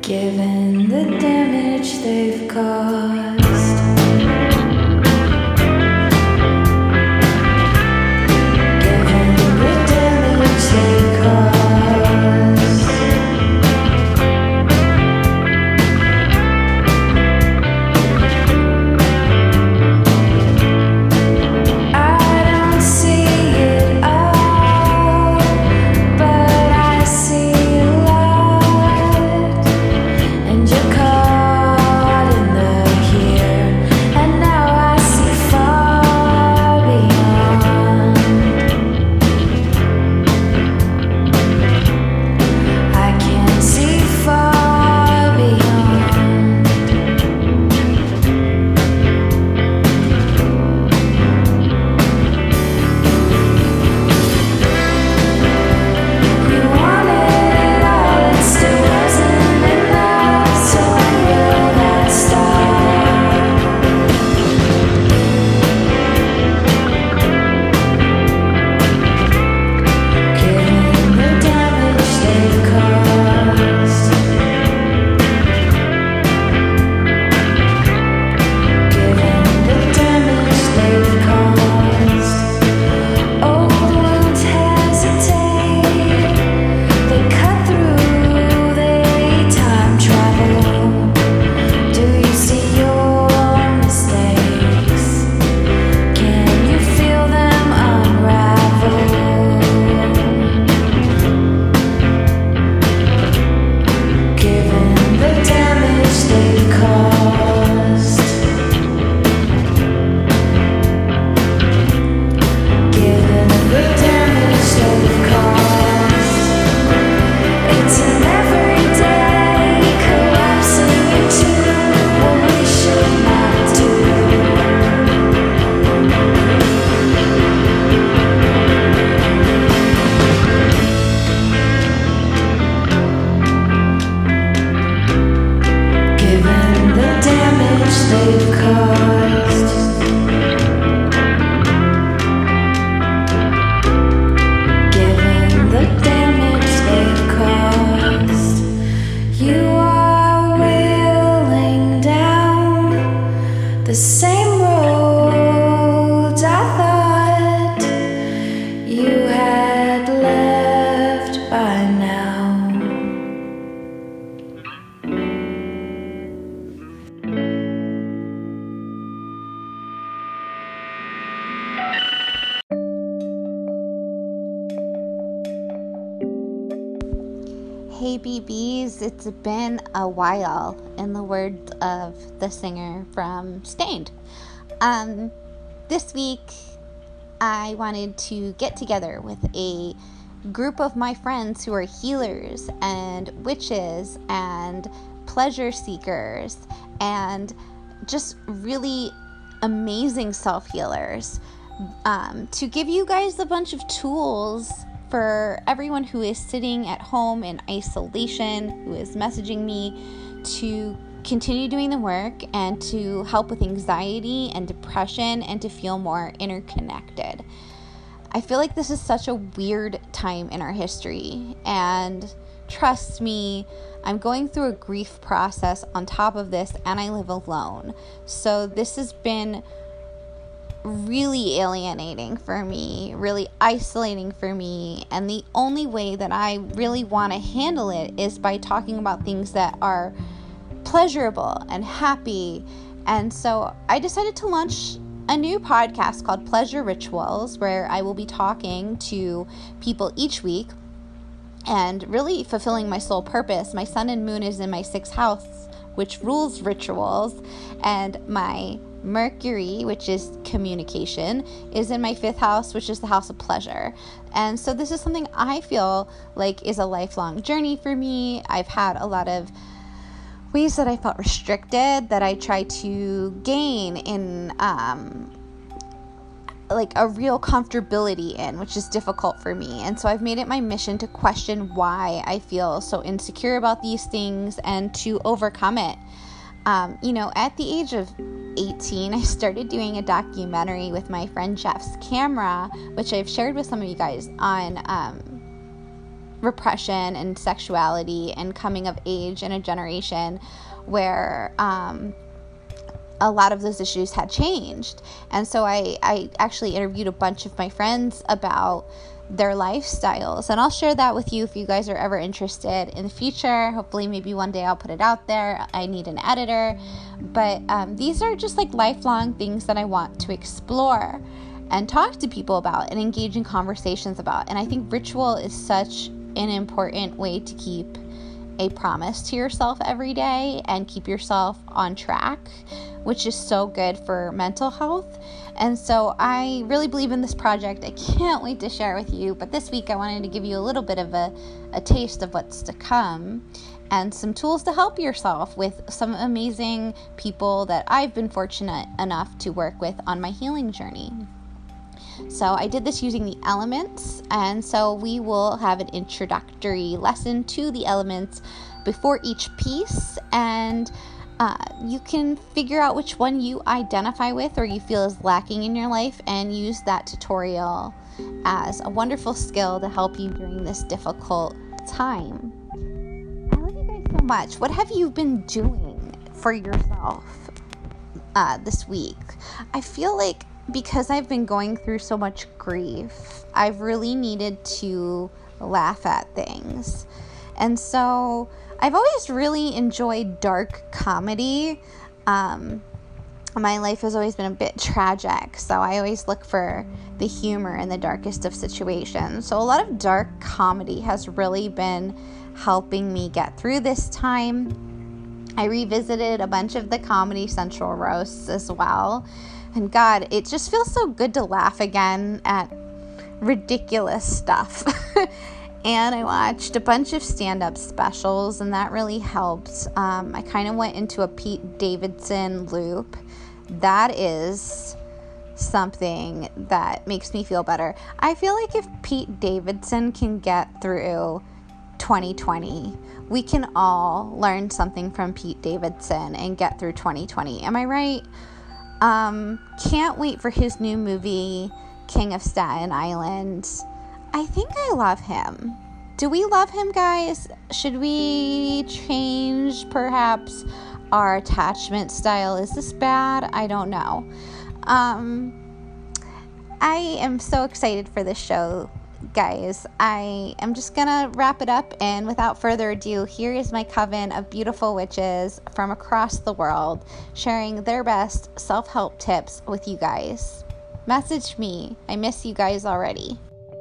given the damage they've caused. Given the damage they caused. I don't see it all, but I see a lot. And you're caught in the here and now. I see far beyond. I can see far beyond. You wanted it all, it still wasn't enough. So when will that stop? Given the damage they've caused. Given the damage they've caused. Old wounds hesitate. They cut through, they time travel. Do you see your mistakes? Can you feel them unravel? Given the damage they've caused. Given the damage they've caused. It's an everyday collapsing into what we should not do. Given the damage they've caused. Given the damage they've caused. You are wheeling down the same roads I thought you had left by now. Hey BBs, it's been a while, in the words of the singer from Stained. This week I wanted to get together with a group of my friends who are healers and witches and pleasure seekers and just really amazing self-healers, to give you guys a bunch of tools for everyone who is sitting at home in isolation, who is messaging me to continue doing the work and to help with anxiety and depression and to feel more interconnected. I feel like this is such a weird time in our history, and trust me, I'm going through a grief process on top of this, and I live alone. So this has been really alienating for me, really isolating for me, and the only way that I really want to handle it is by talking about things that are pleasurable and happy. And so I decided to launch a new podcast called Pleasure Rituals, where I will be talking to people each week and really fulfilling my soul purpose. My sun and moon is in my 6th house, which rules rituals, and my Mercury, which is communication, is in my 5th house, which is the house of pleasure. And so this is something I feel like is a lifelong journey for me. I've had a lot of ways that I felt restricted that I try to gain in like a real comfortability in, which is difficult for me. And so I've made it my mission to question why I feel so insecure about these things and to overcome it. At the age of 18, I started doing a documentary with my friend Jeff's camera, which I've shared with some of you guys on repression and sexuality and coming of age in a generation where a lot of those issues had changed. And so I actually interviewed a bunch of my friends about their lifestyles, and I'll share that with you if you guys are ever interested in the future. Hopefully maybe one day I'll put it out there. I need an editor, but these are just like lifelong things that I want to explore and talk to people about and engage in conversations about. And I think ritual is such an important way to keep a promise to yourself every day and keep yourself on track, which is so good for mental health. And so I really believe in this project. I can't wait to share it with you. But this week I wanted to give you a little bit of a taste of what's to come and some tools to help yourself with some amazing people that I've been fortunate enough to work with on my healing journey. So I did this using the elements, and so we will have an introductory lesson to the elements before each piece, and you can figure out which one you identify with or you feel is lacking in your life and use that tutorial as a wonderful skill to help you during this difficult time. I love you guys so much. What have you been doing for yourself this week? I feel like because I've been going through so much grief, I've really needed to laugh at things. And so I've always really enjoyed dark comedy. My life has always been a bit tragic, so I always look for the humor in the darkest of situations. So a lot of dark comedy has really been helping me get through this time. I revisited a bunch of the Comedy Central roasts as well. And God, it just feels so good to laugh again at ridiculous stuff. And I watched a bunch of stand-up specials, and that really helped. I kind of went into a Pete Davidson loop. That is something that makes me feel better. I feel like if Pete Davidson can get through 2020, we can all learn something from Pete Davidson and get through 2020. Am I right? Can't wait for his new movie, King of Staten Island. I think I love him. Do we love him, guys? Should we change perhaps our attachment style? Is this bad? I don't know. I am so excited for this show, guys. I am just gonna wrap it up, and without further ado, here is my coven of beautiful witches from across the world sharing their best self-help tips with you guys. Message me. I miss you guys already.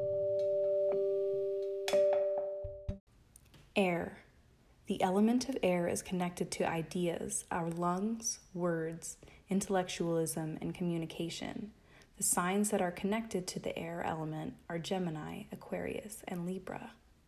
Air. The element of air is connected to ideas, our lungs, words, intellectualism, and communication. The signs that are connected to the air element are Gemini, Aquarius, and Libra.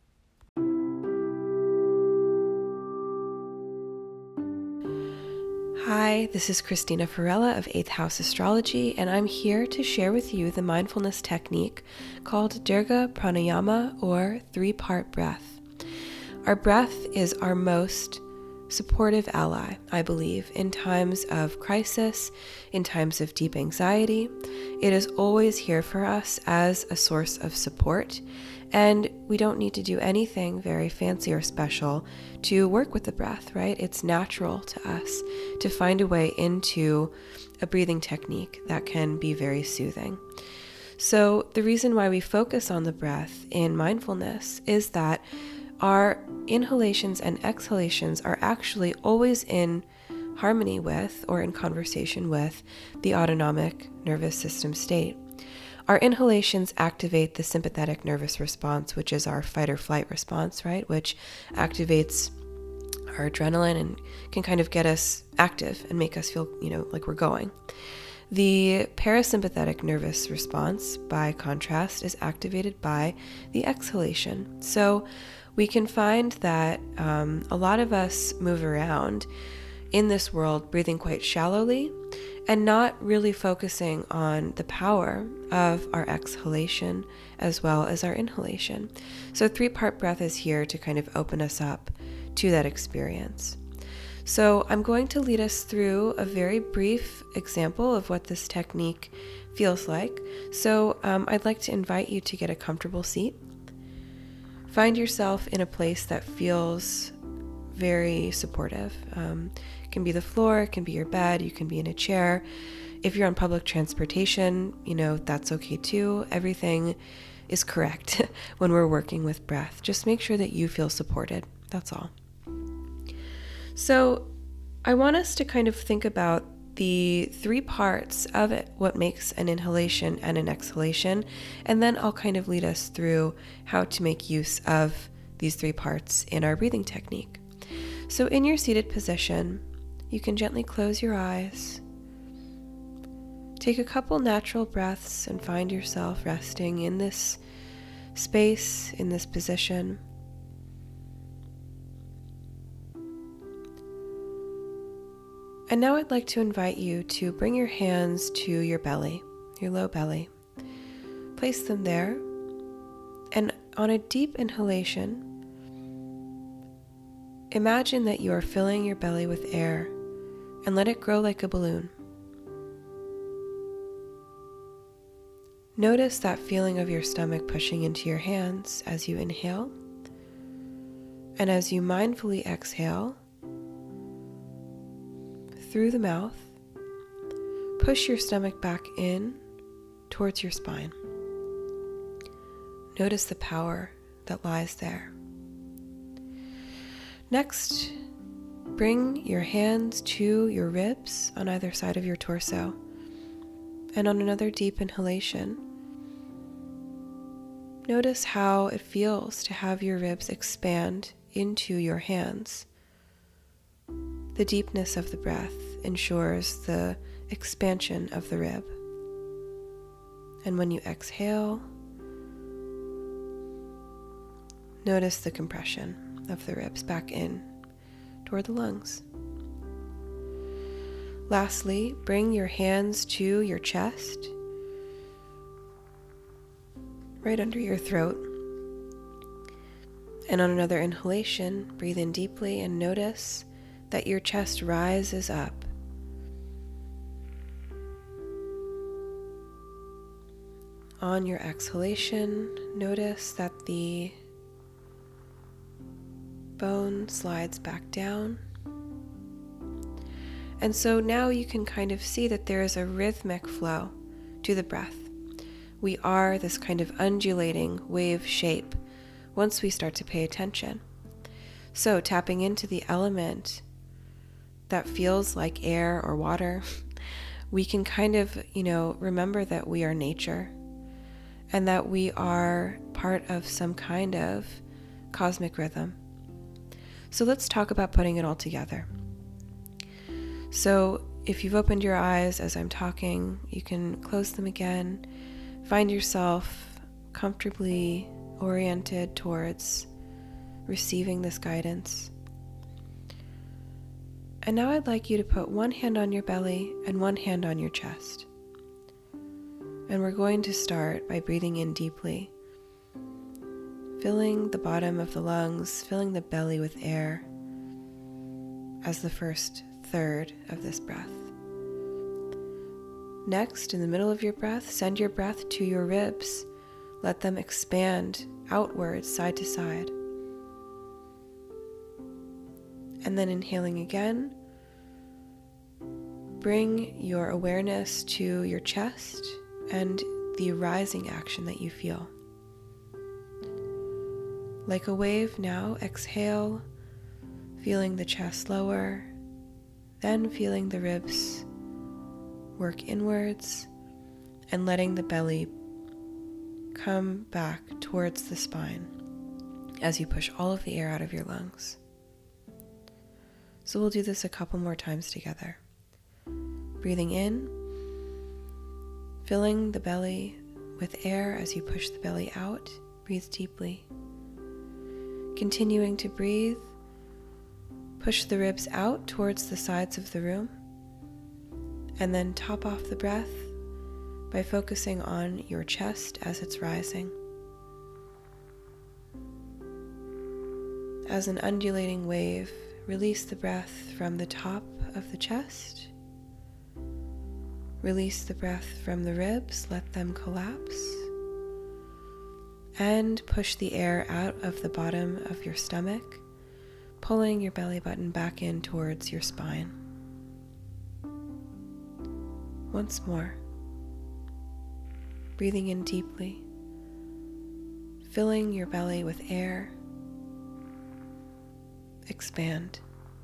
Hi, this is Christina Farella of 8th House Astrology, and I'm here to share with you the mindfulness technique called Dirga Pranayama, or 3-part breath. Our breath is our most supportive ally, I believe, in times of crisis, in times of deep anxiety. It is always here for us as a source of support, and we don't need to do anything very fancy or special to work with the breath, right? It's natural to us to find a way into a breathing technique that can be very soothing. So the reason why we focus on the breath in mindfulness is that our inhalations and exhalations are actually always in harmony with, or in conversation with, the autonomic nervous system state. Our inhalations activate the sympathetic nervous response, which is our fight or flight response, right? Which activates our adrenaline and can kind of get us active and make us feel, like we're going. The parasympathetic nervous response, by contrast, is activated by the exhalation. So we can find that a lot of us move around in this world breathing quite shallowly and not really focusing on the power of our exhalation as well as our inhalation. So 3-part breath is here to kind of open us up to that experience. So I'm going to lead us through a very brief example of what this technique feels like. So I'd like to invite you to get a comfortable seat. Find yourself in a place that feels very supportive. It can be the floor, it can be your bed, you can be in a chair. If you're on public transportation, that's okay too. Everything is correct when we're working with breath. Just make sure that you feel supported. That's all. So I want us to kind of think about the 3 parts of it, what makes an inhalation and an exhalation, and then I'll kind of lead us through how to make use of these 3 parts in our breathing technique. So in your seated position, you can gently close your eyes. Take a couple natural breaths and find yourself resting in this space, in this position. And now I'd like to invite you to bring your hands to your belly, your low belly. Place them there, and on a deep inhalation, imagine that you are filling your belly with air and let it grow like a balloon. Notice that feeling of your stomach pushing into your hands as you inhale, and as you mindfully exhale, through the mouth, push your stomach back in towards your spine. Notice the power that lies there. Next, bring your hands to your ribs on either side of your torso. And on another deep inhalation, notice how it feels to have your ribs expand into your hands. The deepness of the breath ensures the expansion of the rib. And when you exhale, notice the compression of the ribs back in toward the lungs. Lastly, bring your hands to your chest, right under your throat. And on another inhalation, breathe in deeply and notice that your chest rises up. On your exhalation, notice that the bone slides back down. And so now you can kind of see that there is a rhythmic flow to the breath. We are this kind of undulating wave shape once we start to pay attention. So tapping into the element that feels like air or water, we can kind of, remember that we are nature and that we are part of some kind of cosmic rhythm. So let's talk about putting it all together. So if you've opened your eyes as I'm talking, you can close them again. Find yourself comfortably oriented towards receiving this guidance. And now I'd like you to put one hand on your belly and one hand on your chest. And we're going to start by breathing in deeply, filling the bottom of the lungs, filling the belly with air as the first third of this breath. Next, in the middle of your breath, send your breath to your ribs. Let them expand outwards, side to side. And then inhaling again, bring your awareness to your chest and the rising action that you feel. Like a wave, now exhale, feeling the chest lower, then feeling the ribs work inwards and letting the belly come back towards the spine as you push all of the air out of your lungs. So we'll do this a couple more times together. Breathing in, filling the belly with air as you push the belly out. Breathe deeply. Continuing to breathe, push the ribs out towards the sides of the room, and then top off the breath by focusing on your chest as it's rising. As an undulating wave, release the breath from the top of the chest. Release the breath from the ribs, let them collapse. and push the air out of the bottom of your stomach, pulling your belly button back in towards your spine. Once more, breathing in deeply, filling your belly with air. Expand,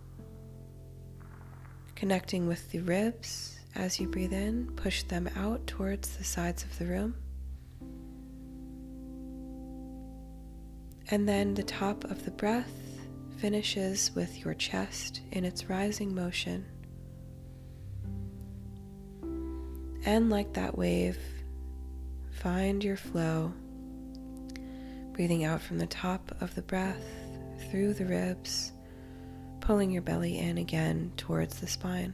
connecting with the ribs. As you breathe in, push them out towards the sides of the room. And then the top of the breath finishes with your chest in its rising motion. And like that wave, find your flow, breathing out from the top of the breath through the ribs, pulling your belly in again towards the spine.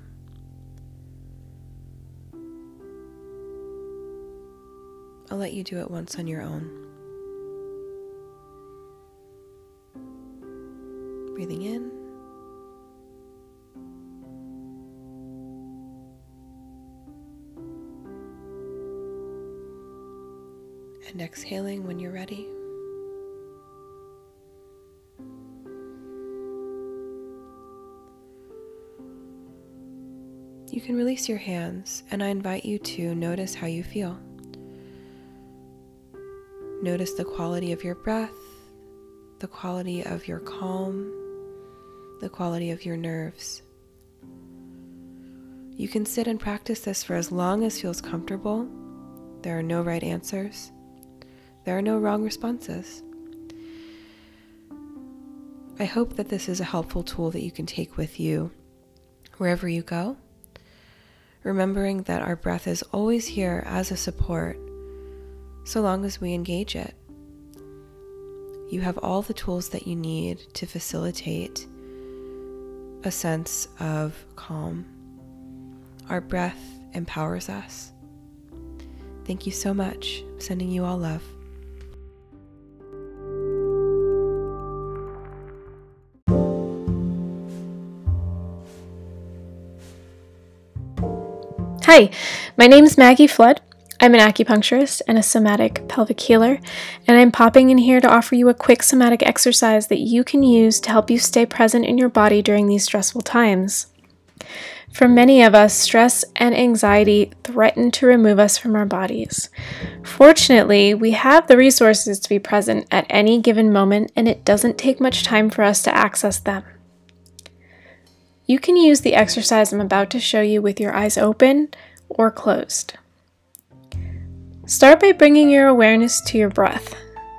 I'll let you do it once on your own. Breathing in. And exhaling when you're ready. You can release your hands, and I invite you to notice how you feel. Notice the quality of your breath, the quality of your calm, the quality of your nerves. You can sit and practice this for as long as feels comfortable. There are no right answers. There are no wrong responses. I hope that this is a helpful tool that you can take with you wherever you go, remembering that our breath is always here as a support, so long as we engage it. You have all the tools that you need to facilitate a sense of calm. Our breath empowers us. Thank you so much. I'm sending you all love. Hi, my name is Maggie Flood. I'm an acupuncturist and a somatic pelvic healer, and I'm popping in here to offer you a quick somatic exercise that you can use to help you stay present in your body during these stressful times. For many of us, stress and anxiety threaten to remove us from our bodies. Fortunately, we have the resources to be present at any given moment, and it doesn't take much time for us to access them. You can use the exercise I'm about to show you with your eyes open or closed. Start by bringing your awareness to your breath.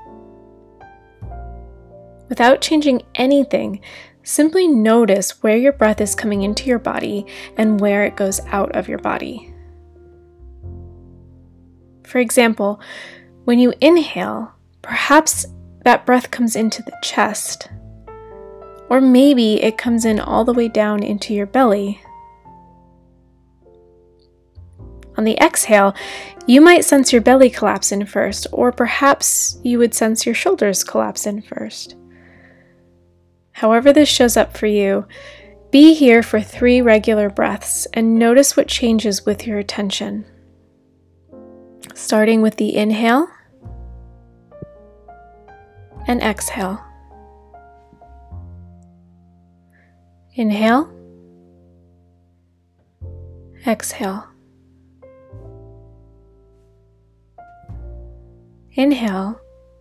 Without changing anything, simply notice where your breath is coming into your body and where it goes out of your body. For example, when you inhale, perhaps that breath comes into the chest, or maybe it comes in all the way down into your belly. On the exhale, you might sense your belly collapse in first, or perhaps you would sense your shoulders collapse in first. However this shows up for you, be here for 3 regular breaths and notice what changes with your attention. Starting with the inhale and exhale. Inhale, exhale. Inhale,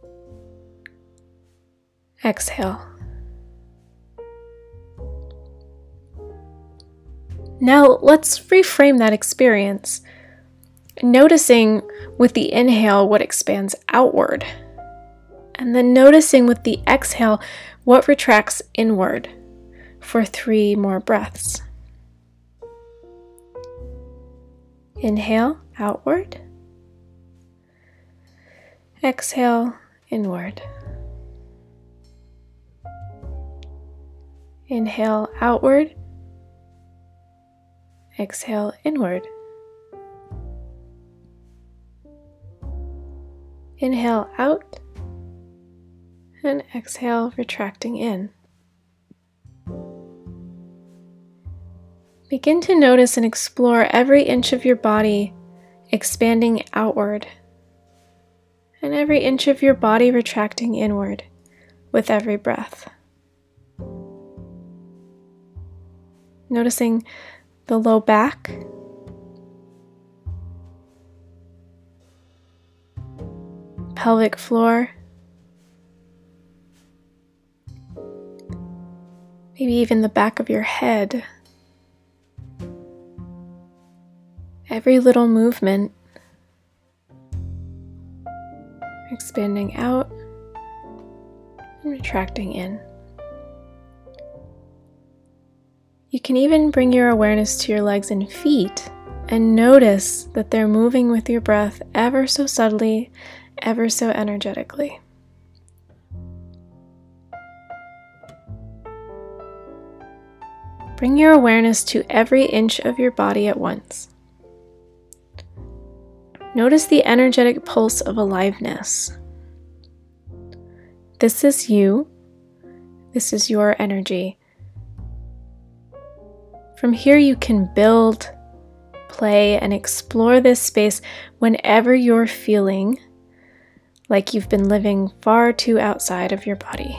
exhale. Now let's reframe that experience, noticing with the inhale what expands outward, and then noticing with the exhale what retracts inward for 3 more breaths. Inhale, outward. Exhale, inward. Inhale, outward. Exhale, inward. Inhale out, and exhale, retracting in. Begin to notice and explore every inch of your body expanding outward and every inch of your body retracting inward with every breath. Noticing the low back, pelvic floor, maybe even the back of your head. Every little movement, expanding out and retracting in. You can even bring your awareness to your legs and feet and notice that they're moving with your breath ever so subtly, ever so energetically. Bring your awareness to every inch of your body at once. Notice the energetic pulse of aliveness. This is you. This is your energy. From here you can build, play, and explore this space whenever you're feeling like you've been living far too outside of your body.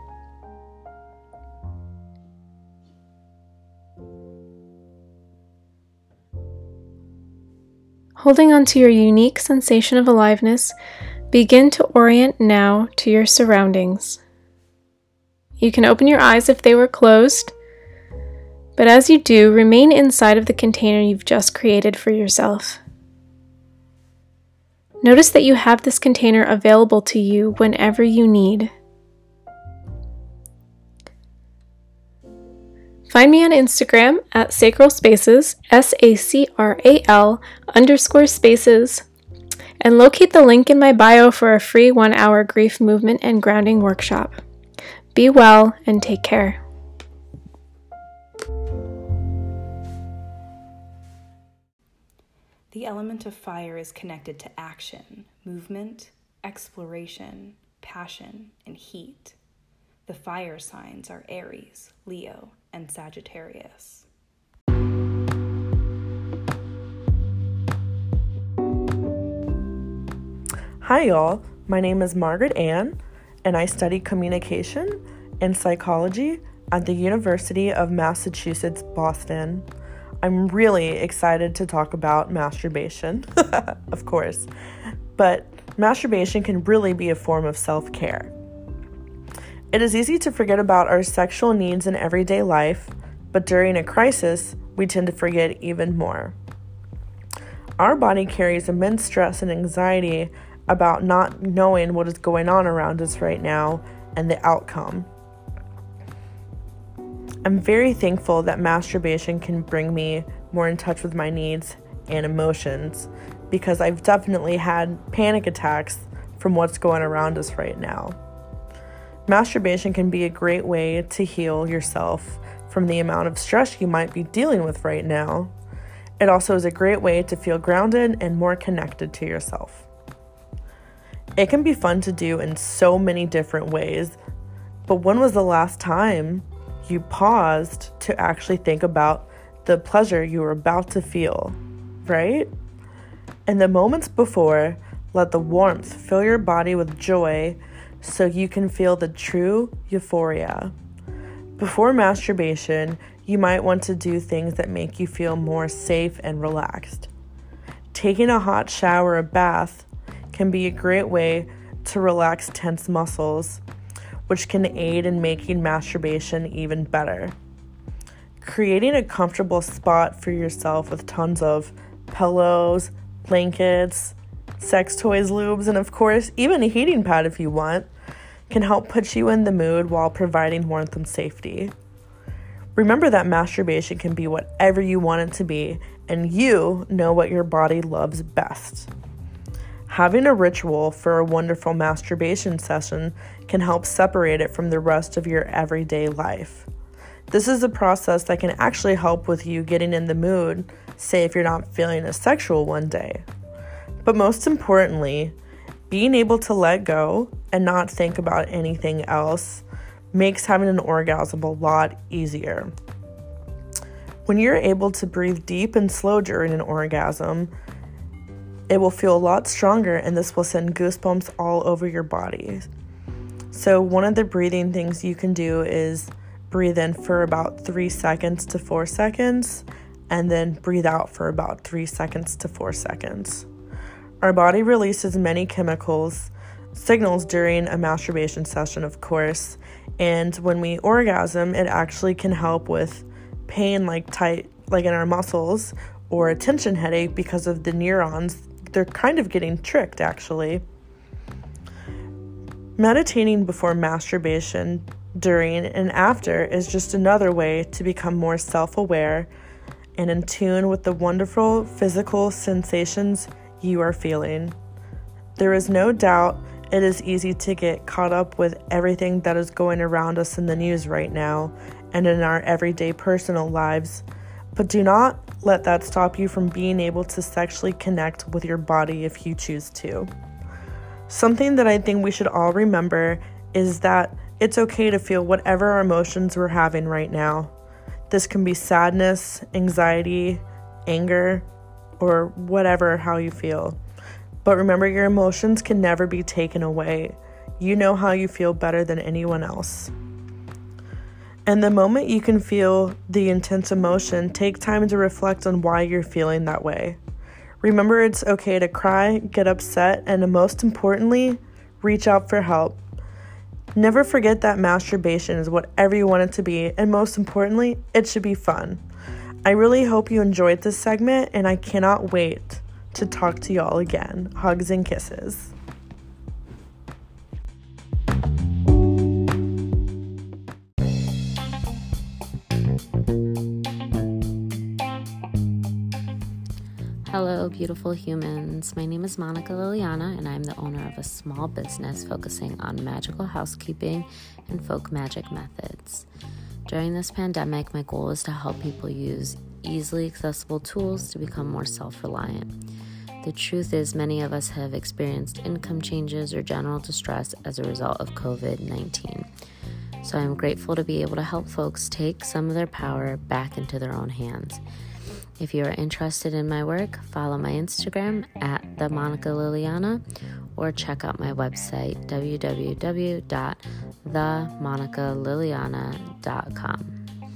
Holding on to your unique sensation of aliveness, begin to orient now to your surroundings. You can open your eyes if they were closed, but as you do, remain inside of the container you've just created for yourself. Notice that you have this container available to you whenever you need. Find me on Instagram at Sacral Spaces, SACRAL_spaces, and locate the link in my bio for a free 1-hour grief movement and grounding workshop. Be well and take care. The element of fire is connected to action, movement, exploration, passion, and heat. The fire signs are Aries, Leo, and Sagittarius. Hi y'all, my name is Margaret Ann, and I study communication and psychology at the University of Massachusetts, Boston. I'm really excited to talk about masturbation, of course, but masturbation can really be a form of self-care. It is easy to forget about our sexual needs in everyday life, but during a crisis, we tend to forget even more. Our body carries immense stress and anxiety about not knowing what is going on around us right now and the outcome. I'm very thankful that masturbation can bring me more in touch with my needs and emotions, because I've definitely had panic attacks from what's going around us right now. Masturbation can be a great way to heal yourself from the amount of stress you might be dealing with right now. It also is a great way to feel grounded and more connected to yourself. It can be fun to do in so many different ways, but when was the last time you paused to actually think about the pleasure you were about to feel, right? In the moments before, let the warmth fill your body with joy so you can feel the true euphoria. Before masturbation, you might want to do things that make you feel more safe and relaxed. Taking a hot shower or bath can be a great way to relax tense muscles, which can aid in making masturbation even better. Creating a comfortable spot for yourself with tons of pillows, blankets, sex toys, lubes, and of course, even a heating pad if you want, can help put you in the mood while providing warmth and safety. Remember that masturbation can be whatever you want it to be, and you know what your body loves best. Having a ritual for a wonderful masturbation session can help separate it from the rest of your everyday life. This is a process that can actually help with you getting in the mood, say if you're not feeling as sexual one day. But most importantly, being able to let go and not think about anything else makes having an orgasm a lot easier. When you're able to breathe deep and slow during an orgasm, It will feel a lot stronger, and this will send goosebumps all over your body. So one of the breathing things you can do is breathe in for about 3 seconds to 4 seconds, and then breathe out for about 3 seconds to 4 seconds. Our body releases many signals during a masturbation session, of course, and when we orgasm, it actually can help with pain like in our muscles, or a tension headache because of the neurons. They're kind of getting tricked, actually. Meditating before masturbation, during and after, is just another way to become more self-aware and in tune with the wonderful physical sensations you are feeling. There is no doubt it is easy to get caught up with everything that is going around us in the news right now and in our everyday personal lives, but do not let that stop you from being able to sexually connect with your body if you choose to. Something that I think we should all remember is that it's okay to feel whatever emotions we're having right now. This can be sadness, anxiety, anger, or whatever how you feel. But remember, your emotions can never be taken away. You know how you feel better than anyone else. And the moment you can feel the intense emotion, take time to reflect on why you're feeling that way. Remember, it's okay to cry, get upset, and most importantly, reach out for help. Never forget that masturbation is whatever you want it to be, and most importantly, it should be fun. I really hope you enjoyed this segment, and I cannot wait to talk to y'all again. Hugs and kisses. Hello, beautiful humans. My name is Monica Liliana, and I'm the owner of a small business focusing on magical housekeeping and folk magic methods. During this pandemic, my goal is to help people use easily accessible tools to become more self-reliant. The truth is, many of us have experienced income changes or general distress as a result of COVID-19. So I'm grateful to be able to help folks take some of their power back into their own hands. If you are interested in my work, follow my Instagram at @themonicaliliana or check out my website, www.themonicaliliana.com.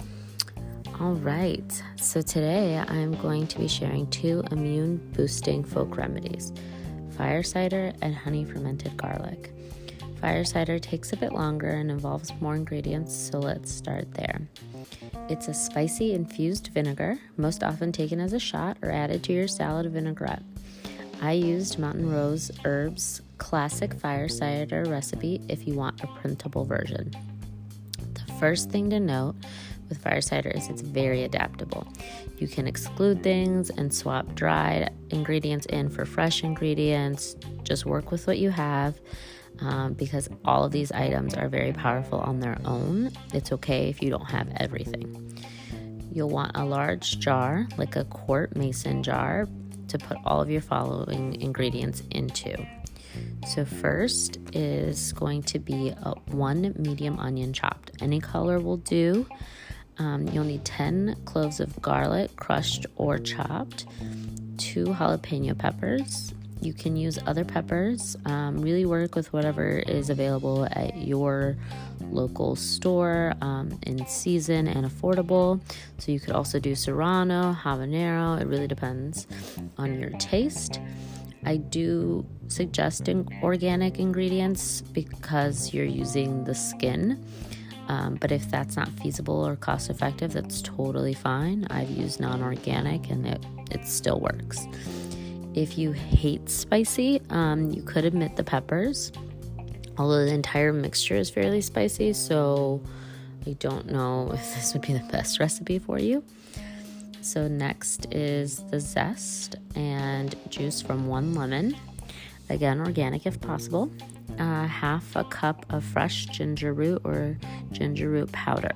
All right, so today I'm going to be sharing 2 immune-boosting folk remedies, fire cider and honey fermented garlic. Fire cider takes a bit longer and involves more ingredients, so let's start there. It's a spicy infused vinegar, most often taken as a shot or added to your salad vinaigrette. I used Mountain Rose Herbs classic fire cider recipe if you want a printable version. The first thing to note with fire cider is it's very adaptable. You can exclude things and swap dried ingredients in for fresh ingredients. Just work with what you have. Because all of these items are very powerful on their own. It's okay if you don't have everything. You'll want a large jar, like a quart mason jar, to put all of your following ingredients into. So first is going to be 1 medium onion chopped. Any color will do. You'll need 10 cloves of garlic, crushed or chopped, 2 jalapeno peppers. You can use other peppers. Really work with whatever is available at your local store, in season and affordable. So you could also do serrano, habanero. It really depends on your taste. I do suggest organic ingredients because you're using the skin. But if that's not feasible or cost effective, that's totally fine. I've used non-organic and it still works. If you hate spicy, you could omit the peppers, although the entire mixture is fairly spicy, so I don't know if this would be the best recipe for you. So next is the zest and juice from 1 lemon, again organic if possible, 1/2 cup of fresh ginger root or ginger root powder.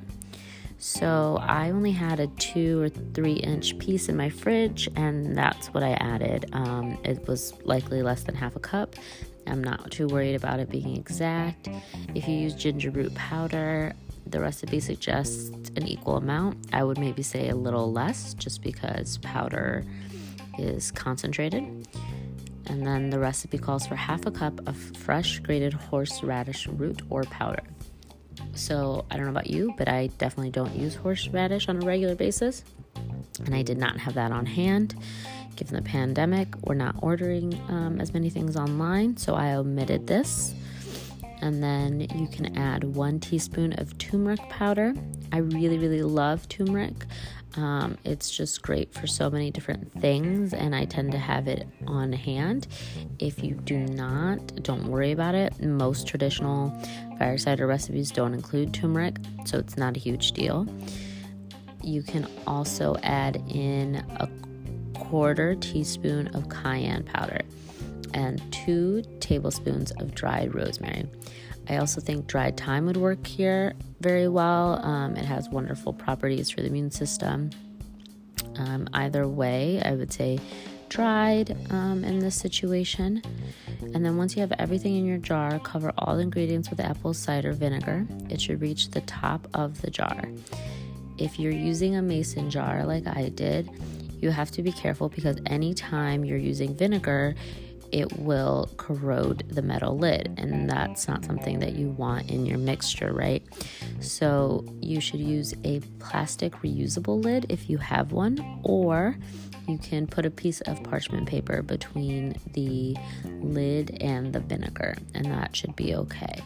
So I only had a 2 or 3 inch piece in my fridge, and that's what I added. It was likely less than 1/2 cup. I'm not too worried about it being exact. If you use ginger root powder, the recipe suggests an equal amount. I would maybe say a little less, just because powder is concentrated. And then the recipe calls for half a cup of fresh grated horseradish root or powder. So I don't know about you, but I definitely don't use horseradish on a regular basis. And I did not have that on hand. Given the pandemic, we're not ordering as many things online, so I omitted this. And then you can add 1 teaspoon of turmeric powder. I really, really love turmeric. It's just great for so many different things, and I tend to have it on hand. If you do not, don't worry about it. Most traditional fire cider recipes don't include turmeric, so it's not a huge deal. You can also add in a 1/4 teaspoon of cayenne powder and 2 tablespoons of dried rosemary. I also think dried thyme would work here very well. It has wonderful properties for the immune system. Either way, I would say dried in this situation. And then once you have everything in your jar, cover all the ingredients with apple cider vinegar. It should reach the top of the jar. If you're using a mason jar like I did, you have to be careful because anytime you're using vinegar, it will corrode the metal lid, and that's not something that you want in your mixture, right? So you should use a plastic reusable lid if you have one, or you can put a piece of parchment paper between the lid and the vinegar, and that should be okay.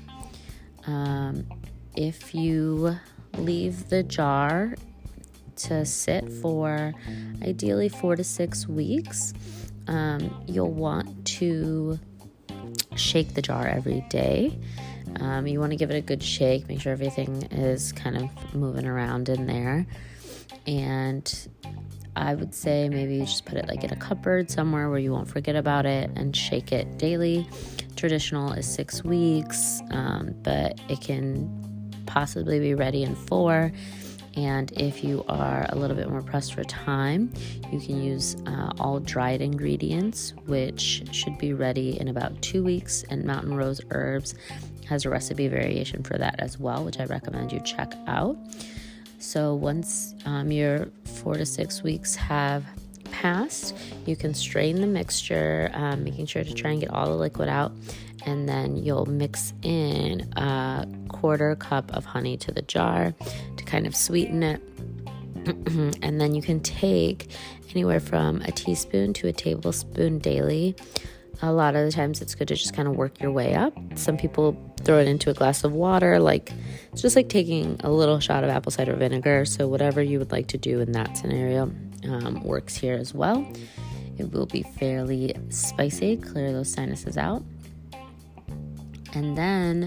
If you leave the jar to sit for ideally 4 to 6 weeks, you'll want to shake the jar every day. You want to give it a good shake, make sure everything is kind of moving around in there. And I would say maybe you just put it like in a cupboard somewhere where you won't forget about it and shake it daily. Traditional is 6 weeks, but it can possibly be ready in 4. And if you are a little bit more pressed for time, you can use all dried ingredients, which should be ready in about 2 weeks. And Mountain Rose Herbs has a recipe variation for that as well, which I recommend you check out. So once your 4 to 6 weeks have passed, you can strain the mixture, making sure to try and get all the liquid out. And then you'll mix in a 1/4 cup of honey to the jar to kind of sweeten it. And then you can take anywhere from a teaspoon to a tablespoon daily. A lot of the times it's good to just kind of work your way up. Some people throw it into a glass of water. It's just like taking a little shot of apple cider vinegar. So whatever you would like to do in that scenario works here as well. It will be fairly spicy, clear those sinuses out. And then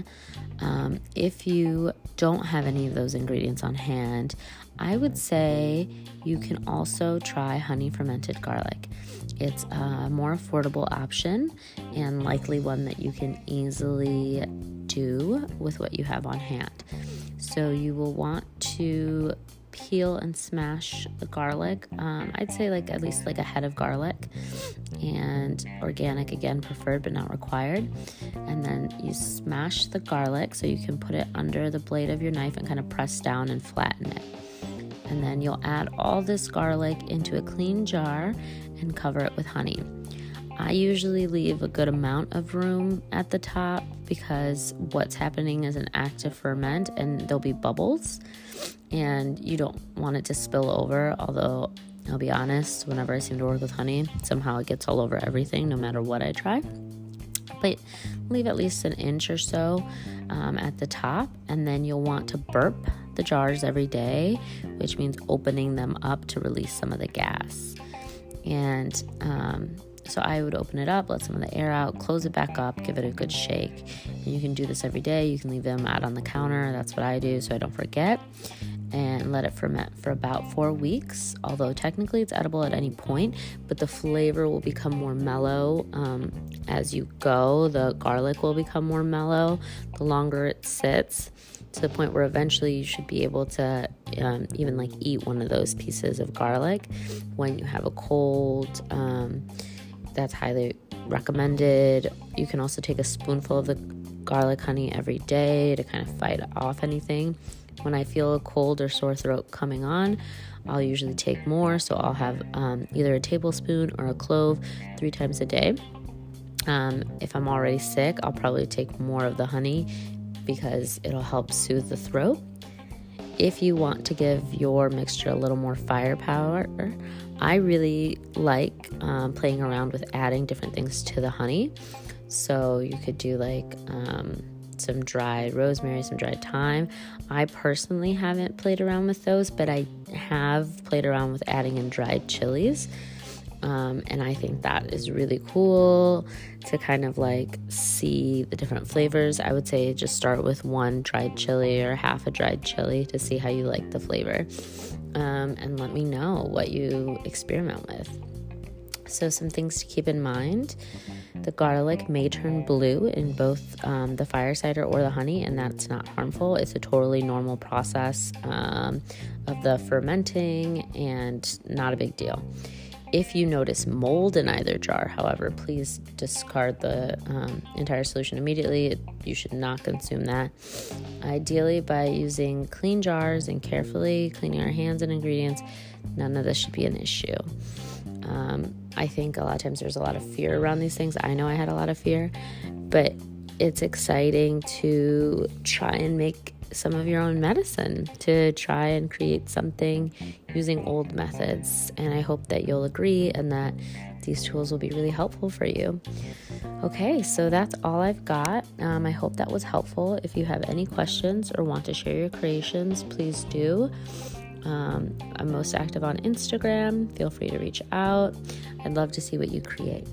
if you don't have any of those ingredients on hand, I would say you can also try honey fermented garlic. It's a more affordable option and likely one that you can easily do with what you have on hand. So you will want to peel and smash the garlic. I'd say at least a head of garlic, and organic again preferred but not required. And then you smash the garlic so you can put it under the blade of your knife and kind of press down and flatten it. And then you'll add all this garlic into a clean jar and cover it with honey. I usually leave a good amount of room at the top because what's happening is an active ferment and there'll be bubbles and you don't want it to spill over. Although I'll be honest, whenever I seem to work with honey, somehow it gets all over everything no matter what I try. But leave at least an inch or so at the top, and then you'll want to burp the jars every day, which means opening them up to release some of the gas. And so I would open it up, let some of the air out, close it back up, give it a good shake. And you can do this every day. You can leave them out on the counter. That's what I do so I don't forget. And let it ferment for about 4 weeks. Although technically it's edible at any point, but the flavor will become more mellow as you go. The garlic will become more mellow the longer it sits, to the point where eventually you should be able to even eat one of those pieces of garlic when you have a cold. That's highly recommended. You can also take a spoonful of the garlic honey every day to kind of fight off anything. When I feel a cold or sore throat coming on, I'll usually take more. So I'll have either a tablespoon or a clove 3 times a day. If I'm already sick, I'll probably take more of the honey because it'll help soothe the throat. If you want to give your mixture a little more firepower, I really like playing around with adding different things to the honey. So you could do like some dried rosemary, some dried thyme. I personally haven't played around with those, but I have played around with adding in dried chilies. And I think that is really cool to kind of like see the different flavors. I would say just start with one dried chili or half a dried chili to see how you like the flavor. And let me know what you experiment with. So some things to keep in mind. The garlic may turn blue in both the fire cider or the honey, and that's not harmful. It's a totally normal process of the fermenting and not a big deal. If you notice mold in either jar, however, please discard the entire solution immediately. You should not consume that. Ideally, by using clean jars and carefully cleaning our hands and ingredients, none of this should be an issue. I think a lot of times there's a lot of fear around these things. I know I had a lot of fear, but it's exciting to try and make some of your own medicine, to try and create something using old methods. And I hope that you'll agree and that these tools will be really helpful for you. Okay, so that's all I've got. I hope that was helpful. If you have any questions or want to share your creations, please do. I'm most active on Instagram. Feel free to reach out. I'd love to see what you create.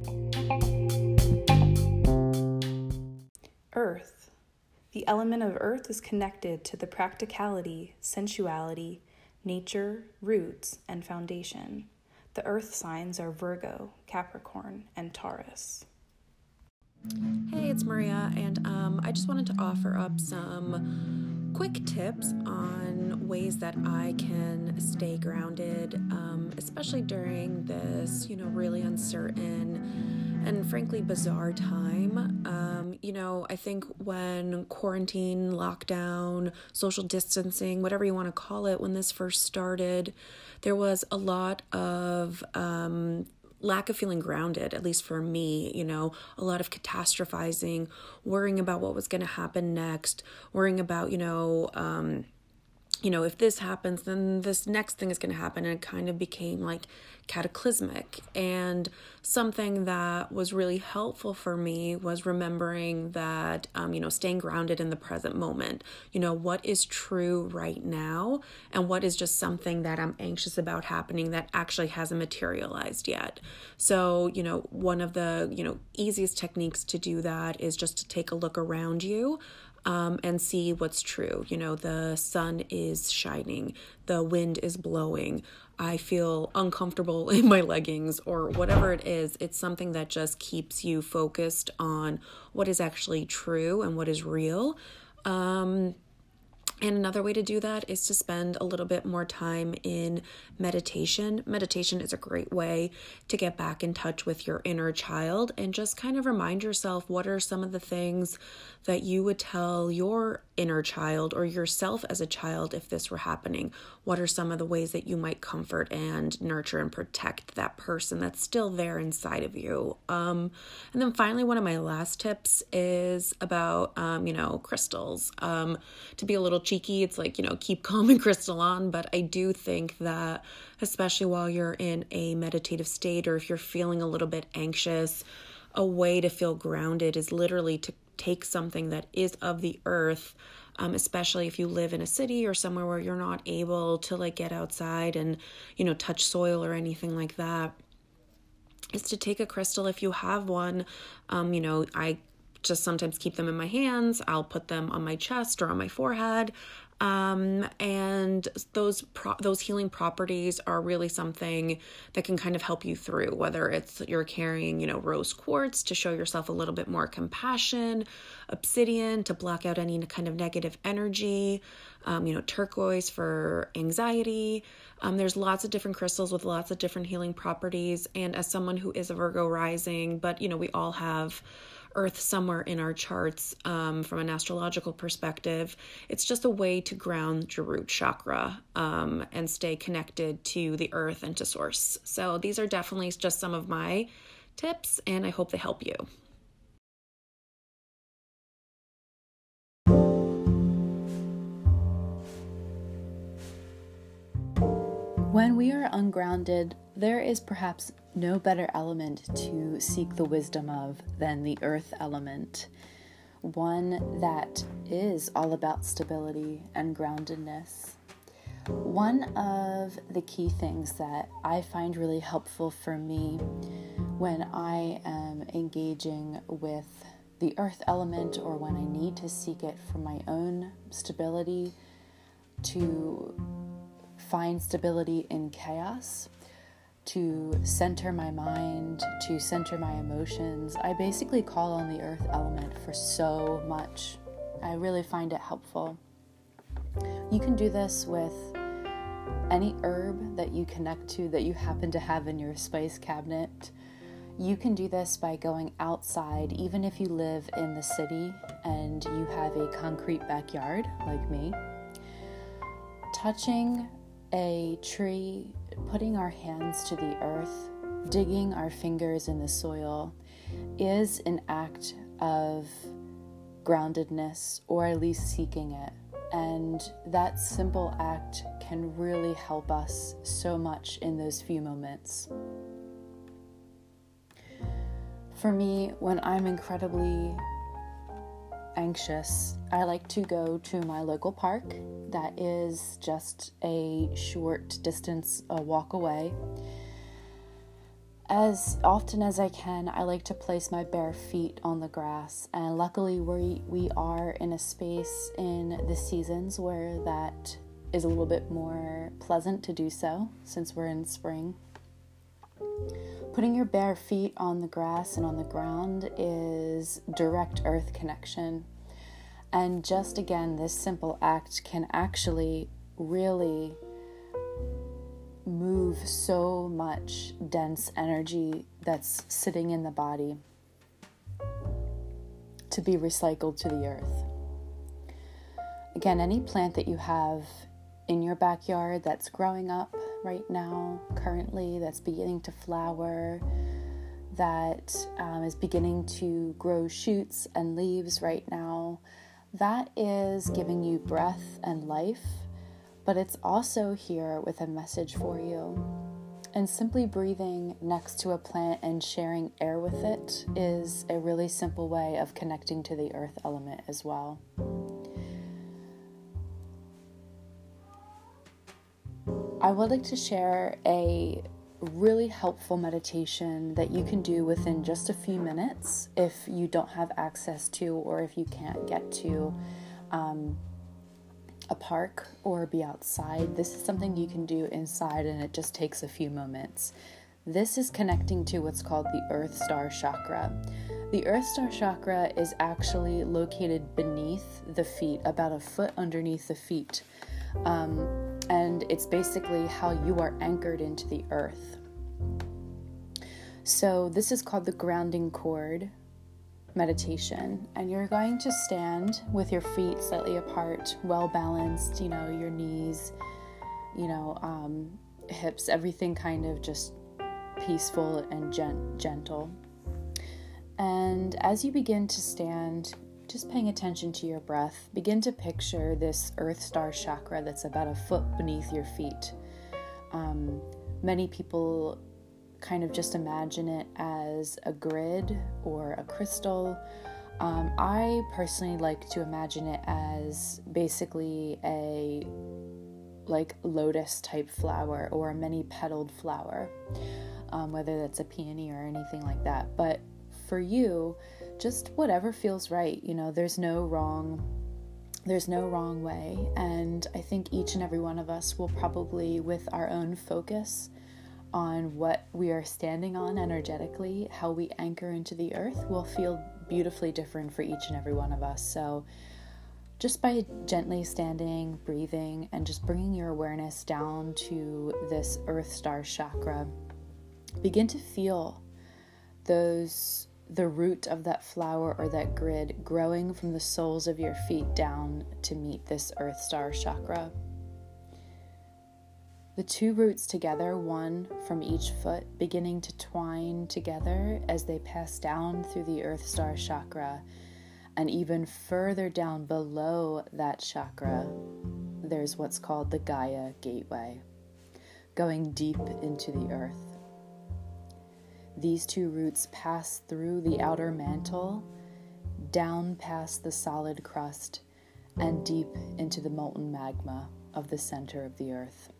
Earth. The element of earth is connected to the practicality, sensuality, nature, roots, and foundation. The earth signs are Virgo, Capricorn, and Taurus. Hey, it's Maria, and I just wanted to offer up some quick tips on ways that I can stay grounded, especially during this, really uncertain and frankly bizarre time. I think when quarantine, lockdown, social distancing, whatever you want to call it, when this first started, there was a lot of lack of feeling grounded, at least for me, a lot of catastrophizing, worrying about what was going to happen next, worrying about, if this happens, then this next thing is going to happen. And it kind of became like cataclysmic. And something that was really helpful for me was remembering that, staying grounded in the present moment, what is true right now and what is just something that I'm anxious about happening that actually hasn't materialized yet. So, one of the, easiest techniques to do that is just to take a look around you. And see what's true. The sun is shining, the wind is blowing, I feel uncomfortable in my leggings, or whatever it is. It's something that just keeps you focused on what is actually true and what is real. And another way to do that is to spend a little bit more time in meditation. Meditation is a great way to get back in touch with your inner child and just kind of remind yourself what are some of the things that you would tell your inner child or yourself as a child if this were happening. What are some of the ways that you might comfort and nurture and protect that person that's still there inside of you? And then finally, one of my last tips is about, crystals. To be a little cheeky, it's like, keep calm and crystal on. But I do think that, especially while you're in a meditative state or if you're feeling a little bit anxious, a way to feel grounded is literally to take something that is of the earth, especially if you live in a city or somewhere where you're not able to get outside and, touch soil or anything like that, is to take a crystal if you have one. I just sometimes keep them in my hands. I'll put them on my chest or on my forehead. And those healing properties are really something that can kind of help you through, whether it's you're carrying, rose quartz to show yourself a little bit more compassion, obsidian to block out any kind of negative energy, turquoise for anxiety. There's lots of different crystals with lots of different healing properties. And as someone who is a Virgo rising, but, we all have Earth somewhere in our charts, from an astrological perspective, it's just a way to ground your root chakra, and stay connected to the earth and to source. So these are definitely just some of my tips, and I hope they help you. When we are ungrounded, there is perhaps no better element to seek the wisdom of than the earth element, one that is all about stability and groundedness. One of the key things that I find really helpful for me when I am engaging with the earth element, or when I need to seek it for my own stability, to find stability in chaos, to center my mind, to center my emotions, I basically call on the earth element for so much. I really find it helpful. You can do this with any herb that you connect to, that you happen to have in your spice cabinet. You can do this by going outside, even if you live in the city and you have a concrete backyard like me. Touching a tree, putting our hands to the earth, digging our fingers in the soil is an act of groundedness, or at least seeking it. And that simple act can really help us so much in those few moments. For me, when I'm incredibly anxious, I like to go to my local park that is just a short distance, a walk away. As often as I can, I like to place my bare feet on the grass, and luckily we are in a space in the seasons where that is a little bit more pleasant to do so, since we're in spring. Putting your bare feet on the grass and on the ground is direct earth connection. And just again, this simple act can actually really move so much dense energy that's sitting in the body to be recycled to the earth. Again, any plant that you have in your backyard that's growing up right now, currently, that's beginning to flower, that is beginning to grow shoots and leaves right now, that is giving you breath and life, but it's also here with a message for you. And simply breathing next to a plant and sharing air with it is a really simple way of connecting to the earth element as well. I would like to share a really helpful meditation that you can do within just a few minutes if you don't have access to, or if you can't get to a park or be outside. This is something you can do inside, and it just takes a few moments. This is connecting to what's called the Earth Star Chakra. The Earth Star Chakra is actually located beneath the feet, about a foot underneath the feet. And it's basically how you are anchored into the earth. So this is called the grounding cord meditation. And you're going to stand with your feet slightly apart, well balanced, your knees, hips, everything kind of just peaceful and gentle. And as you begin to stand, just paying attention to your breath, begin to picture this Earth Star Chakra that's about a foot beneath your feet. Many people kind of just imagine it as a grid or a crystal. I personally like to imagine it as basically a lotus type flower, or a many petaled flower, whether that's a peony or anything like that. But for you, just whatever feels right. There's no wrong way. And I think each and every one of us will probably, with our own focus on what we are standing on energetically, how we anchor into the earth, will feel beautifully different for each and every one of us. So just by gently standing, breathing, and just bringing your awareness down to this Earth Star Chakra, begin to feel the root of that flower or that grid growing from the soles of your feet down to meet this Earth Star Chakra. The two roots together, one from each foot, beginning to twine together as they pass down through the Earth Star chakra. And even further down below that chakra, there's what's called the Gaia Gateway, going deep into the earth. These two roots pass through the outer mantle, down past the solid crust, and deep into the molten magma of the center of the earth.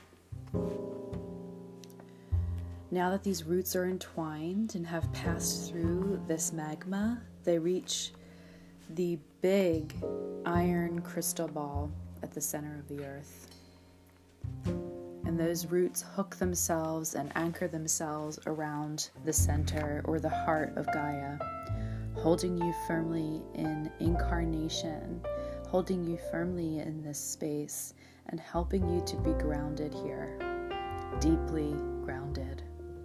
Now that these roots are entwined and have passed through this magma, they reach the big iron crystal ball at the center of the earth. And those roots hook themselves and anchor themselves around the center or the heart of Gaia, holding you firmly in incarnation, holding you firmly in this space, and helping you to be grounded here, deeply grounded.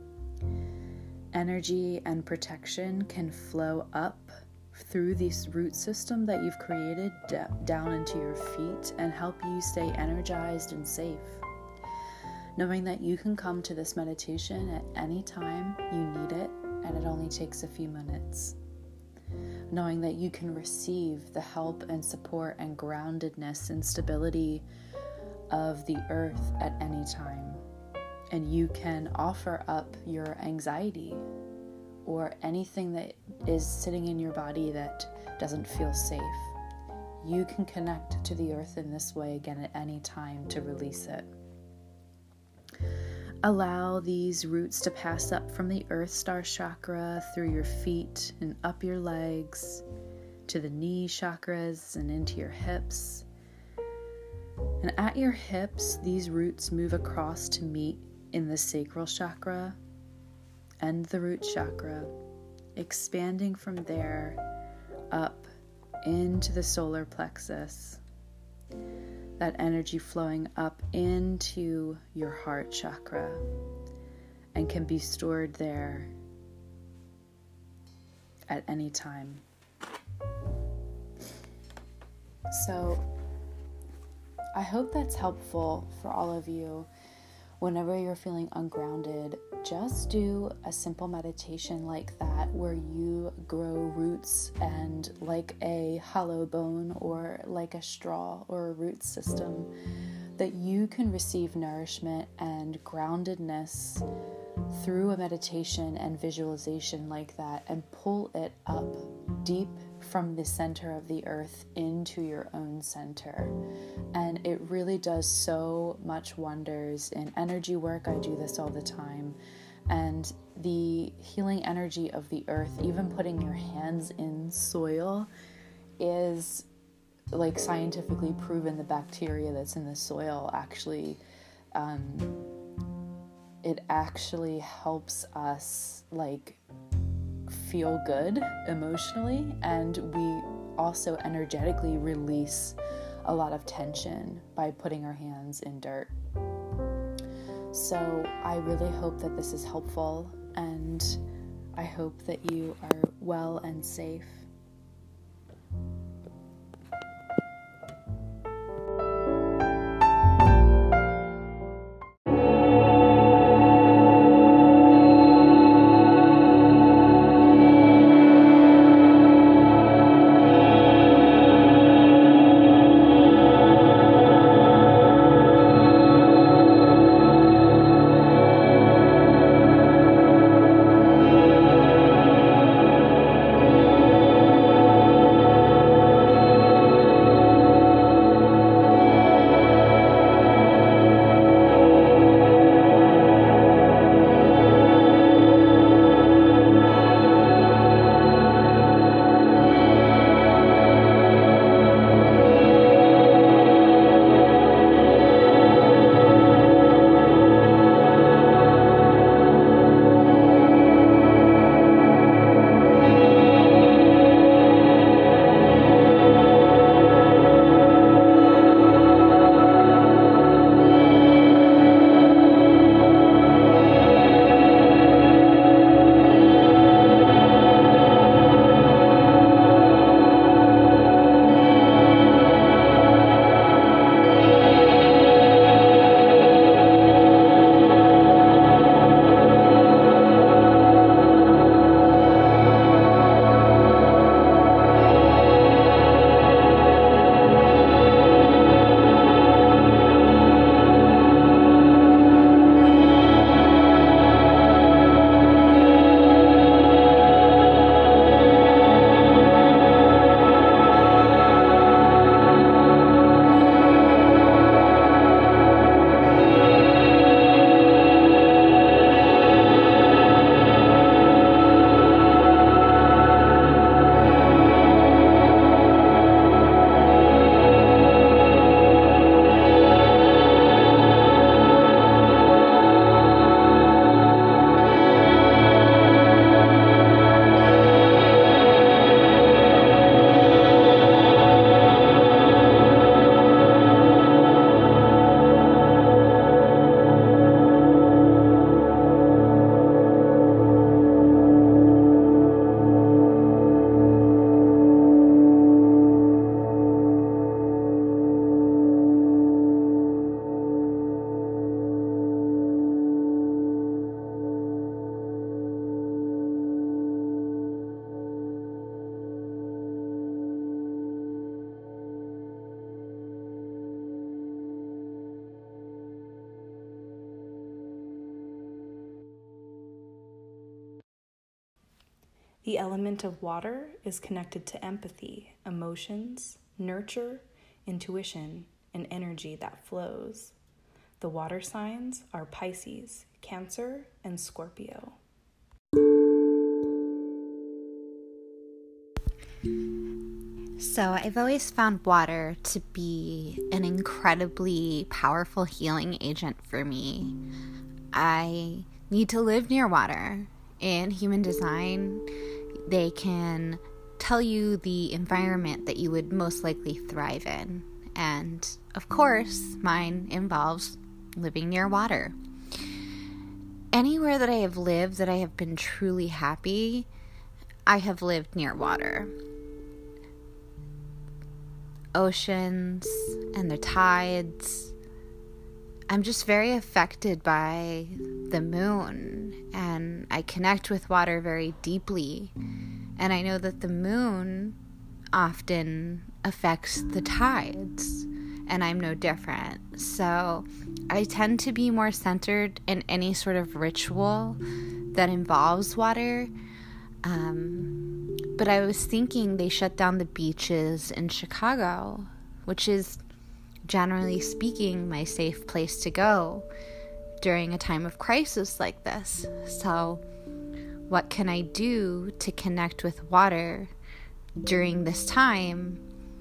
Energy and protection can flow up through this root system that you've created down into your feet and help you stay energized and safe. Knowing that you can come to this meditation at any time you need it, and it only takes a few minutes. Knowing that you can receive the help and support and groundedness and stability of the earth at any time. And you can offer up your anxiety or anything that is sitting in your body that doesn't feel safe. You can connect to the earth in this way again at any time to release it. Allow these roots to pass up from the Earth Star chakra through your feet and up your legs to the knee chakras and into your hips. And at your hips, these roots move across to meet in the sacral chakra and the root chakra, expanding from there up into the solar plexus. That energy flowing up into your heart chakra and can be stored there at any time. So I hope that's helpful for all of you. Whenever you're feeling ungrounded, just do a simple meditation like that where you grow roots and like a hollow bone or like a straw or a root system, that you can receive nourishment and groundedness through a meditation and visualization like that and pull it up deep from the center of the earth into your own center. And it really does so much wonders in energy work. I do this all the time. And the healing energy of the earth, even putting your hands in soil, is like scientifically proven. The bacteria that's in the soil actually, it actually helps us like feel good emotionally, and we also energetically release a lot of tension by putting our hands in dirt. So I really hope that this is helpful, and I hope that you are well and safe. The element of water is connected to empathy, emotions, nurture, intuition, and energy that flows. The water signs are Pisces, Cancer, and Scorpio. So I've always found water to be an incredibly powerful healing agent for me. I need to live near water. In human design, they can tell you the environment that you would most likely thrive in. And of course, mine involves living near water. Anywhere that I have lived that I have been truly happy, I have lived near water. Oceans and the tides. I'm just very affected by the moon, and I connect with water very deeply. And I know that the moon often affects the tides, and I'm no different. So I tend to be more centered in any sort of ritual that involves water. But I was thinking they shut down the beaches in Chicago, which is, generally speaking, my safe place to go during a time of crisis like this. So what can I do to connect with water during this time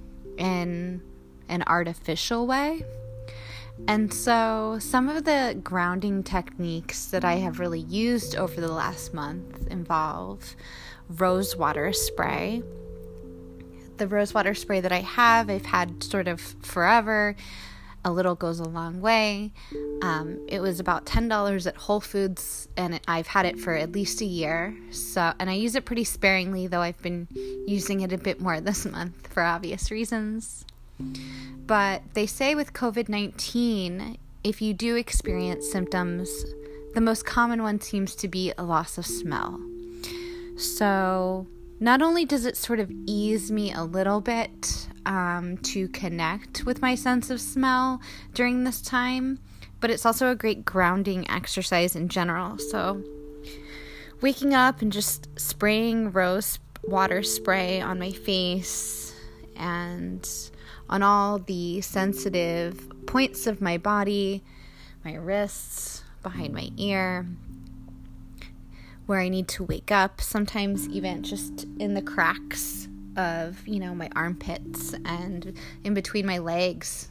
in an artificial way? And so some of the grounding techniques that I have really used over the last month involve rose water spray. The rose water spray that I've had sort of forever. A little goes a long way. It was about $10 at Whole Foods, and I've had it for at least a year. And I use it pretty sparingly, though I've been using it a bit more this month for obvious reasons. But they say with COVID-19, if you do experience symptoms, the most common one seems to be a loss of smell. So not only does it sort of ease me a little bit to connect with my sense of smell during this time, but it's also a great grounding exercise in general. So waking up and just spraying rose water spray on my face and on all the sensitive points of my body, my wrists, behind my ear, where I need to wake up, sometimes even just in the cracks of, my armpits and in between my legs.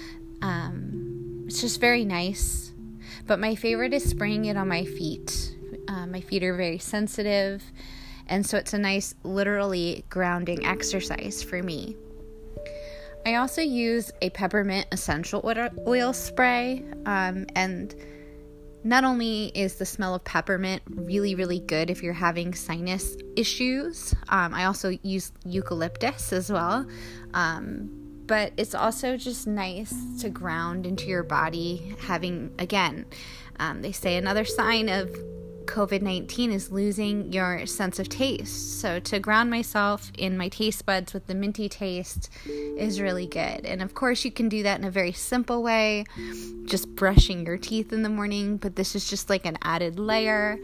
It's just very nice. But my favorite is spraying it on my feet. My feet are very sensitive, and so it's a nice, literally grounding exercise for me. I also use a peppermint essential oil spray, and not only is the smell of peppermint really, really good if you're having sinus issues, I also use eucalyptus as well, but it's also just nice to ground into your body. Having, again, they say another sign of COVID-19 is losing your sense of taste. So to ground myself in my taste buds with the minty taste is really good. And of course you can do that in a very simple way, just brushing your teeth in the morning, but this is just like an added layer.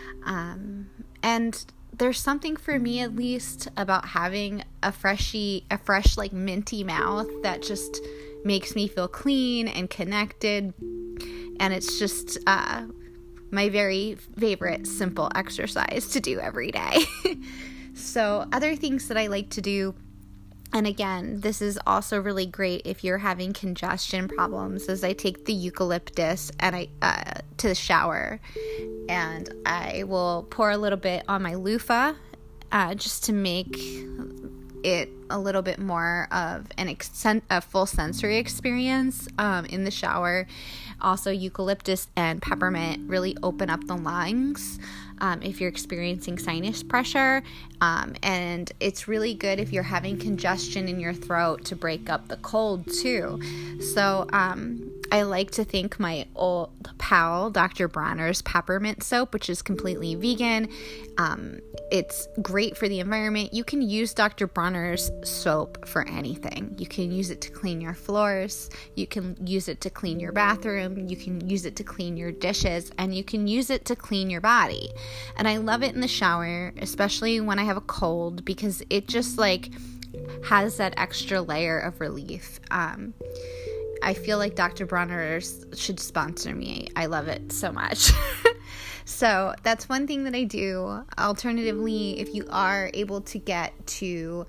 And there's something, for me at least, about having a fresh like minty mouth that just makes me feel clean and connected. And it's just my very favorite simple exercise to do every day. So other things that I like to do, and again, this is also really great if you're having congestion problems, is I take the eucalyptus and to the shower, and I will pour a little bit on my loofah just to make it a little bit more of a full sensory experience in the shower. Also, eucalyptus and peppermint really open up the lungs if you're experiencing sinus pressure, and it's really good if you're having congestion in your throat to break up the cold too. So I like to thank my old pal, Dr. Bronner's peppermint soap, which is completely vegan. It's great for the environment. You can use Dr. Bronner's soap for anything. You can use it to clean your floors. You can use it to clean your bathroom. You can use it to clean your dishes, and you can use it to clean your body. And I love it in the shower, especially when I have a cold, because it just has that extra layer of relief. I feel like Dr. Bronner's should sponsor me. I love it so much. So that's one thing that I do. Alternatively, if you are able to get to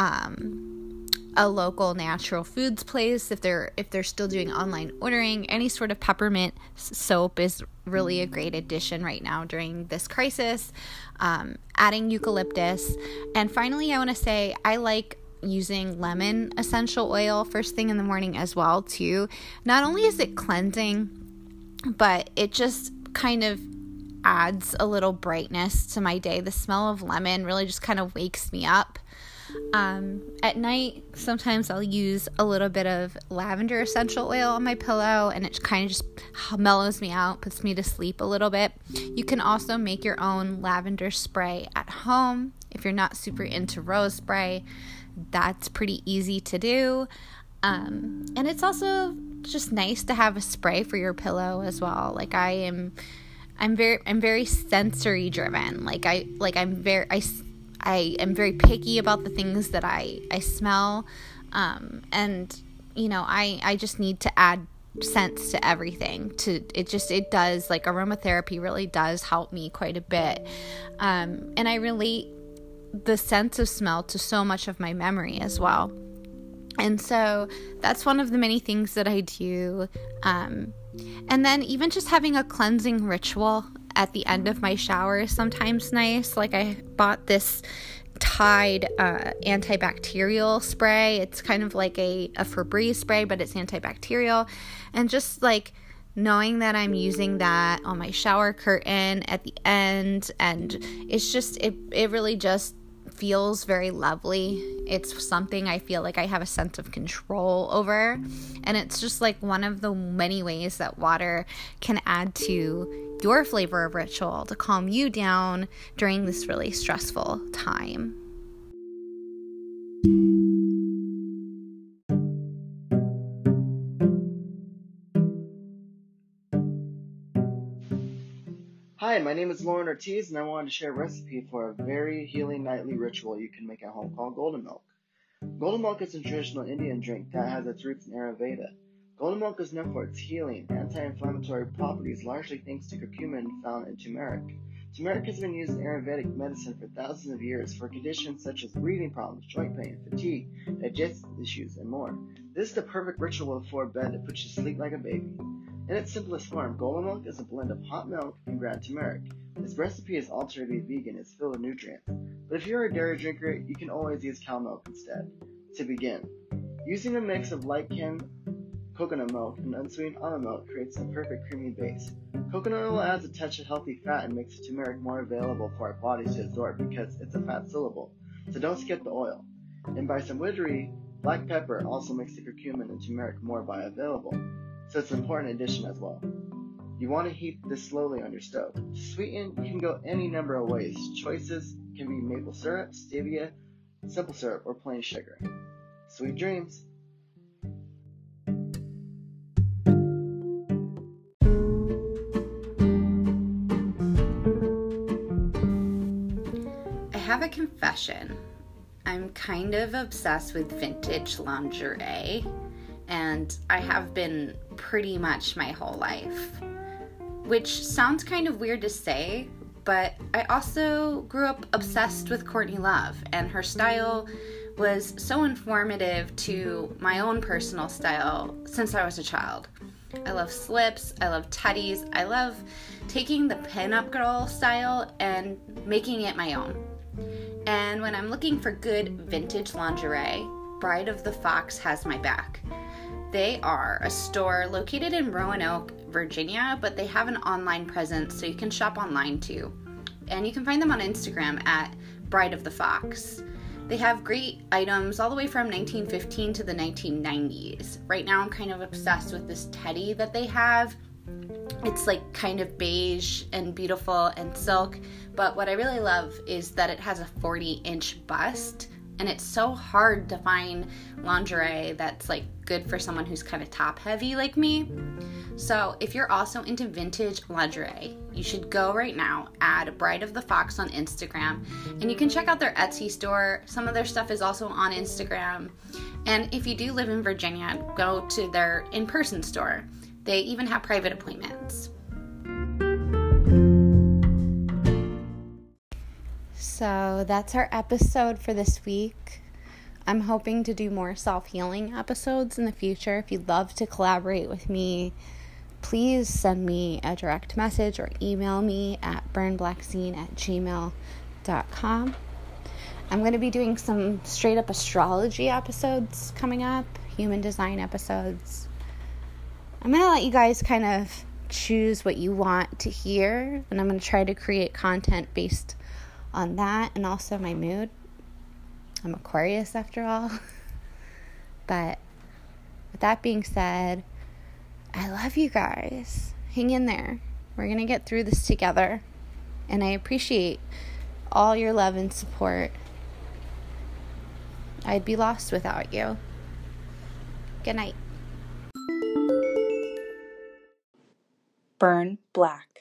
a local natural foods place, if they're still doing online ordering, any sort of peppermint soap is really a great addition right now during this crisis. Adding eucalyptus. And finally, I want to say I like using lemon essential oil first thing in the morning as well too. Not only is it cleansing, but it just kind of adds a little brightness to my day. The smell of lemon really just kind of wakes me up. At night, sometimes I'll use a little bit of lavender essential oil on my pillow, and it kind of just mellows me out, puts me to sleep a little bit. You can also make your own lavender spray at home if you're not super into rose spray. That's pretty easy to do. And it's also just nice to have a spray for your pillow as well. I'm very sensory driven. I am very picky about the things that I smell. And I just need to add scents to everything. It does, aromatherapy really does help me quite a bit. And I relate the sense of smell to so much of my memory as well. And so that's one of the many things that I do. And then even just having a cleansing ritual at the end of my shower is sometimes nice. I bought this Tide antibacterial spray. It's kind of like a Febreze spray, but it's antibacterial. And just knowing that I'm using that on my shower curtain at the end, and it's just, it really just feels very lovely. It's something I feel like I have a sense of control over, and it's just one of the many ways that water can add to your flavor of ritual to calm you down during this really stressful time. Hi, my name is Lauren Ortiz, and I wanted to share a recipe for a very healing nightly ritual you can make at home called Golden Milk. Golden Milk is a traditional Indian drink that has its roots in Ayurveda. Golden Milk is known for its healing, anti-inflammatory properties, largely thanks to curcumin found in turmeric. Turmeric has been used in Ayurvedic medicine for thousands of years for conditions such as breathing problems, joint pain, fatigue, digestive issues, and more. This is the perfect ritual before bed that puts you to sleep like a baby. In its simplest form, Golden Milk is a blend of hot milk and ground turmeric. This recipe is altered to be vegan. It's filled with nutrients. But if you're a dairy drinker, you can always use cow milk instead. To begin, using a mix of light canned coconut milk and unsweetened almond milk creates a perfect creamy base. Coconut oil adds a touch of healthy fat and makes the turmeric more available for our bodies to absorb because it's a fat soluble. So don't skip the oil. And by some wizardry, black pepper also makes the curcumin and turmeric more bioavailable. So it's an important addition as well. You want to heat this slowly on your stove. To sweeten, you can go any number of ways. Choices can be maple syrup, stevia, simple syrup, or plain sugar. Sweet dreams! I have a confession. I'm kind of obsessed with vintage lingerie, and I have been pretty much my whole life. Which sounds kind of weird to say, but I also grew up obsessed with Courtney Love, and her style was so informative to my own personal style since I was a child. I love slips, I love teddies, I love taking the pinup girl style and making it my own. And when I'm looking for good vintage lingerie, Bride of the Fox has my back. They are a store located in Roanoke, Virginia, but they have an online presence, so you can shop online too. And you can find them on Instagram at Bride of the Fox. They have great items all the way from 1915 to the 1990s. Right now I'm kind of obsessed with this teddy that they have. It's like kind of beige and beautiful and silk, but what I really love is that it has a 40-inch bust, and it's so hard to find lingerie that's like good for someone who's kind of top heavy like me. So if you're also into vintage lingerie, you should go right now, add Bride of the Fox on Instagram, and you can check out their Etsy store. Some of their stuff is also on Instagram. And if you do live in Virginia, go to their in-person store. They even have private appointments. So that's our episode for this week. I'm hoping to do more self-healing episodes in the future. If you'd love to collaborate with me, please send me a direct message or email me at burnblackscene@gmail.com. I'm going to be doing some straight up astrology episodes coming up, human design episodes. I'm going to let you guys kind of choose what you want to hear, and I'm going to try to create content based on that and also my mood. I'm Aquarius after all. But with that being said, I love you guys. Hang in there. We're going to get through this together. And I appreciate all your love and support. I'd be lost without you. Good night. Burn Black.